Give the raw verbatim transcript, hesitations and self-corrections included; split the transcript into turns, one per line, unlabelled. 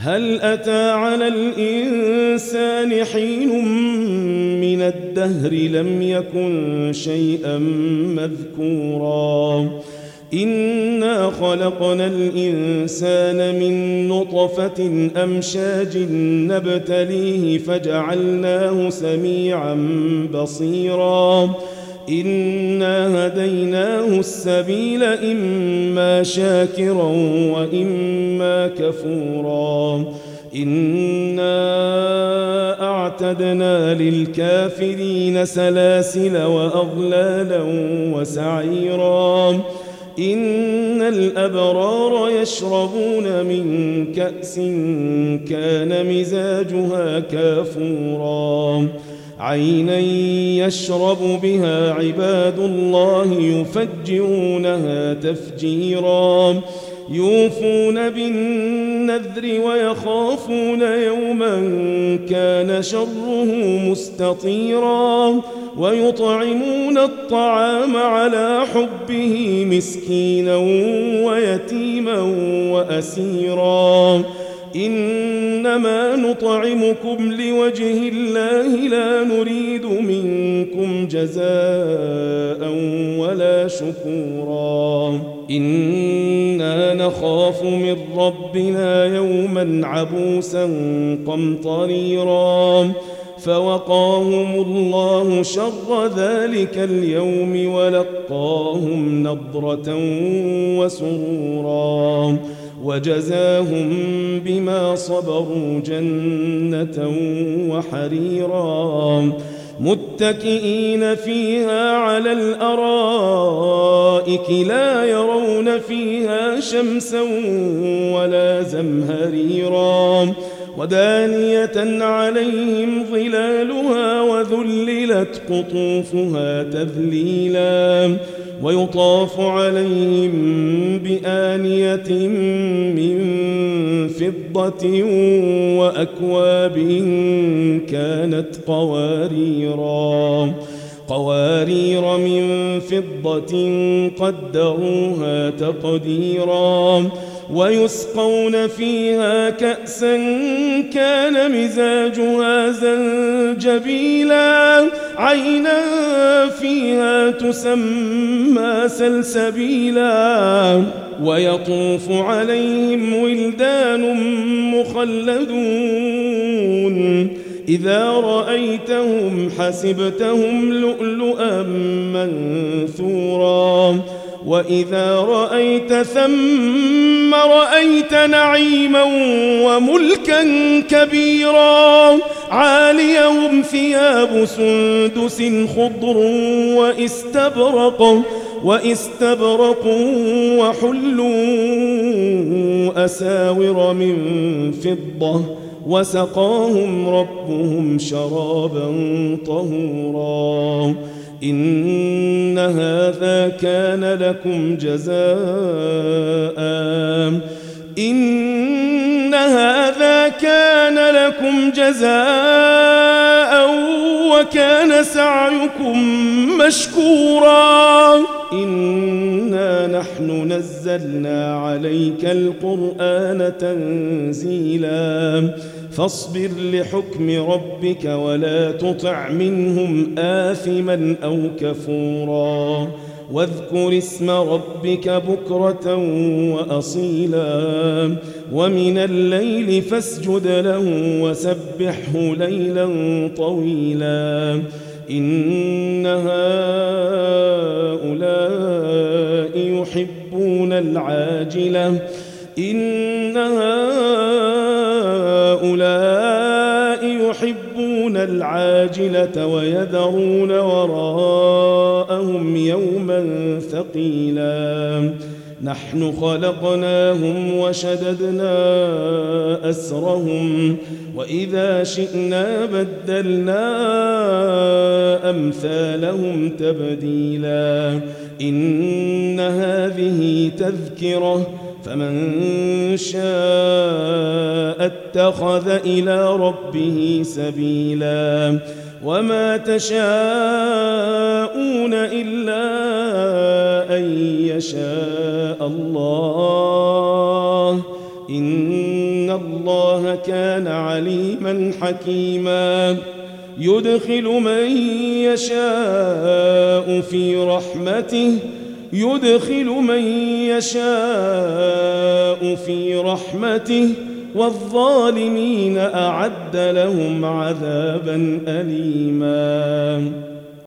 هل أتى على الإنسان حين من الدهر لم يكن شيئا مذكورا إنا خلقنا الإنسان من نطفة أمشاج نبتليه فجعلناه سميعا بصيرا إنا هديناه السبيل إما شاكرا وإما كفورا إنا أعتدنا للكافرين سلاسل وأغلالا وسعيرا إن الأبرار يشربون من كأس كان مزاجها كافورا عينا يشرب بها عباد الله يفجرونها تفجيرا يوفون بالنذر ويخافون يوما كان شره مستطيرا ويطعمون الطعام على حبه مسكينا ويتيما وأسيرا إنما نطعمكم لوجه الله لا نريد منكم جزاء ولا شكورا إنا نخاف من ربنا يوما عبوسا قمطريرا فوقاهم الله شر ذلك اليوم ولقاهم نضرة وسرورا وجزاهم بما صبروا جنة وحريرا متكئين فيها على الأرائك لا يرون فيها شمسا ولا زمهريرا ودانية عليهم ظلالها وذللت قطوفها تذليلا ويطاف عليهم بآنية من فضة وأكواب كانت قواريرا قوارير من فضة قدروها تقديرا ويسقون فيها كأسا كان مزاجها زنجبيلا عينا فيها تسمى سلسبيلا ويطوف عليهم ولدان مخلدون إذا رأيتهم حسبتهم لؤلؤا منثورا وإذا رأيت ثم رأيت نعيما وملكا كبيرا عاليهم ثياب سندس خضر واستبرق واستبرق وحلوا أساور من فضة وسقاهم ربهم شرابا طهورا إن هذا كان لكم جزاء إن هذا كان لكم جزاء وكان سعيكم مشكورا إنا نحن نزلنا عليك القرآن تنزيلا فاصبر لحكم ربك ولا تطع منهم آثما أو كفورا واذكر اسم ربك بكرة وأصيلا ومن الليل فاسجد له وسبحه ليلا طويلا إن هؤلاء يحبون العاجلة إن هؤلاء يحبون العاجلة ويذرون وراءهم يوما ثقيلا نحن خلقناهم وشددنا أسرهم وإذا شئنا بدلنا أمثالهم تبديلا إن هذه تذكرة فمن شاء اتخذ إلى ربه سبيلا وما تشاءون إلا أن يشاء الله إن الله الله كان عليما حكيما يدخل من يشاء في رحمته يدخل من يشاء في رحمته والظالمين أعد لهم عذابا أليما.